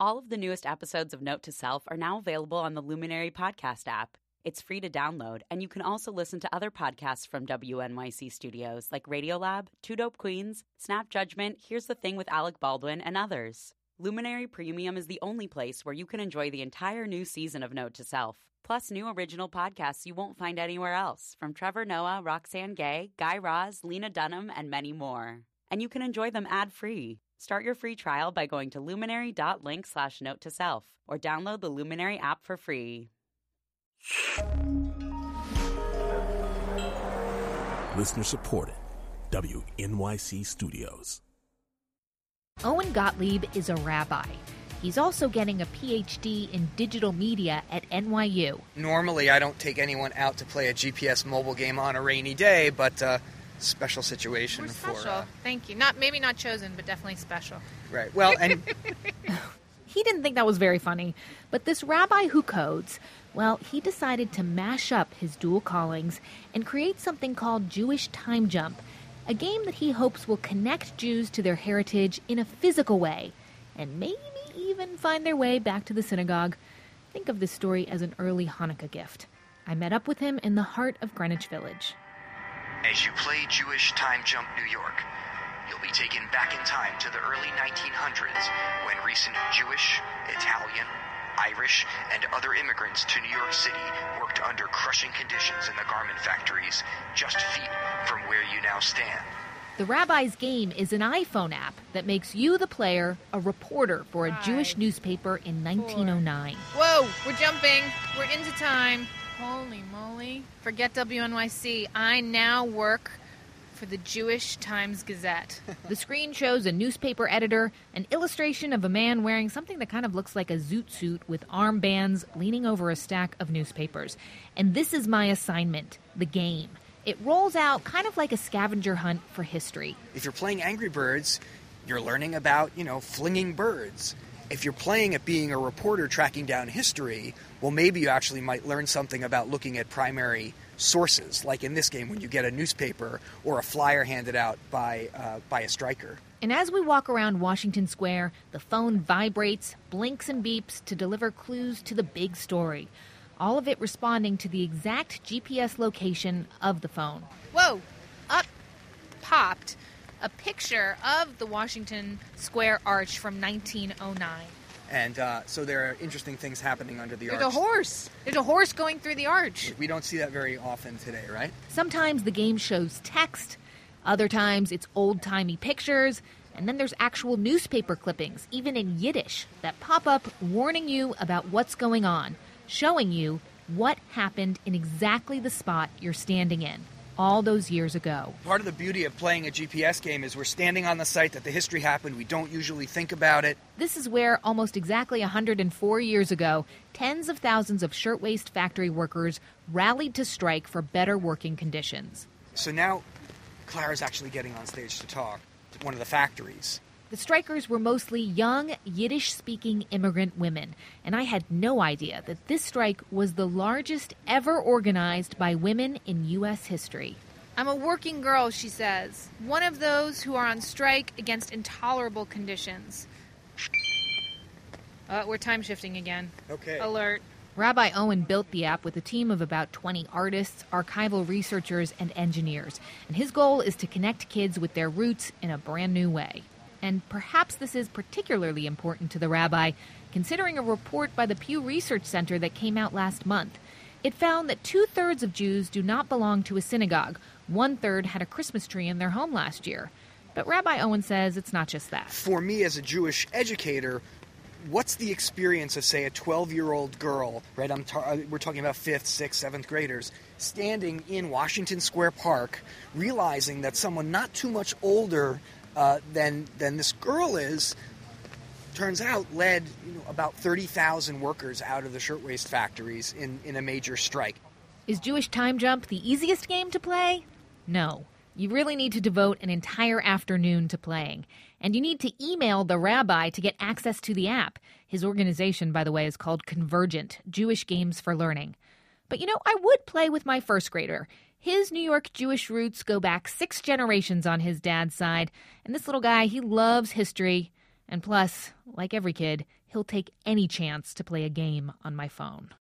All of the newest episodes of Note to Self are now available on the Luminary podcast app. It's free to download, and you can also listen to other podcasts from WNYC Studios like Radiolab, Two Dope Queens, Snap Judgment, Here's the Thing with Alec Baldwin, and others. Luminary Premium is the only place where you can enjoy the entire new season of Note to Self, plus new original podcasts you won't find anywhere else, from Trevor Noah, Roxanne Gay, Guy Raz, Lena Dunham, and many more. And you can enjoy them ad-free. Start your free trial by going to luminary.link/note-to-self or download the Luminary app for free. Listener supported. WNYC Studios. Owen Gottlieb is a rabbi. He's also getting a PhD in digital media at NYU. Normally, I don't take anyone out to play a GPS mobile game on a rainy day, but special situation. We're special. Thank you. Maybe not chosen, but definitely special. Right. Well, and he didn't think that was very funny, but this rabbi who codes, well, he decided to mash up his dual callings and create something called Jewish Time Jump, a game that he hopes will connect Jews to their heritage in a physical way, and maybe even find their way back to the synagogue. Think of this story as an early Hanukkah gift. I met up with him in the heart of Greenwich Village. As you play Jewish Time Jump New York, you'll be taken back in time to the early 1900s when recent Jewish, Italian, Irish, and other immigrants to New York City worked under crushing conditions in the garment factories just feet from where you now stand. The Rabbi's Game is an iPhone app that makes you, the player, a reporter for a Jewish newspaper in 1909. Whoa, we're jumping. We're into time. Holy moly. Forget WNYC. I now work for the Jewish Times Gazette. The screen shows a newspaper editor, an illustration of a man wearing something that kind of looks like a zoot suit with armbands leaning over a stack of newspapers. And this is my assignment, the game. It rolls out kind of like a scavenger hunt for history. if you're playing Angry Birds, you're learning about, flinging birds. If you're playing at being a reporter tracking down history, well, maybe you actually might learn something about looking at primary sources, like in this game when you get a newspaper or a flyer handed out by a striker. And as we walk around Washington Square, the phone vibrates, blinks and beeps to deliver clues to the big story. All of it responding to the exact GPS location of the phone. Whoa! Up popped a picture of the Washington Square Arch from 1909. And so there are interesting things happening under the arch. There's a horse. There's a horse going through the arch. We don't see that very often today, right? Sometimes the game shows text, other times it's old-timey pictures, and then there's actual newspaper clippings, even in Yiddish, that pop up warning you about what's going on, showing you what happened in exactly the spot you're standing in all those years ago. Part of the beauty of playing a GPS game is we're standing on the site that the history happened. We don't usually think about it. This is where almost exactly 104 years ago, tens of thousands of shirtwaist factory workers rallied to strike for better working conditions. So now Clara's actually getting on stage to talk to one of the factories. The strikers were mostly young, Yiddish-speaking immigrant women, and I had no idea that this strike was the largest ever organized by women in U.S. history. I'm a working girl, she says. One of those who are on strike against intolerable conditions. We're time shifting again. Okay. Alert. Rabbi Owen built the app with a team of about 20 artists, archival researchers, and engineers, and his goal is to connect kids with their roots in a brand new way. And perhaps this is particularly important to the rabbi, considering a report by the Pew Research Center that came out last month. It found that 2/3 of Jews do not belong to a synagogue. 1/3 had a Christmas tree in their home last year. But Rabbi Owen says it's not just that. For me as a Jewish educator, what's the experience of, say, a 12-year-old girl, right? We're talking about 5th, 6th, 7th graders, standing in Washington Square Park, realizing that someone not too much older than this girl is, turns out led about 30,000 workers out of the shirtwaist factories in a major strike. Is Jewish Time Jump the easiest game to play? No. You really need to devote an entire afternoon to playing. And you need to email the rabbi to get access to the app. His organization, by the way, is called Convergent, Jewish Games for Learning. But I would play with my first grader. His New York Jewish roots go back 6 generations on his dad's side. And this little guy, he loves history. And plus, like every kid, he'll take any chance to play a game on my phone.